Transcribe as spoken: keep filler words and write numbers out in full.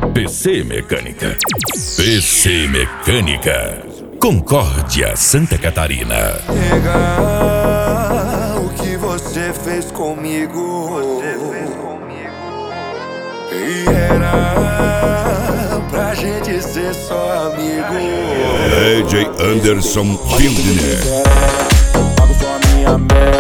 P C Mecânica. P C Mecânica. Concórdia, Santa Catarina. Nega, o que você fez comigo? Você fez comigo. E era pra gente ser só amigo. D J Anderson Bildner. Pago só a minha meta.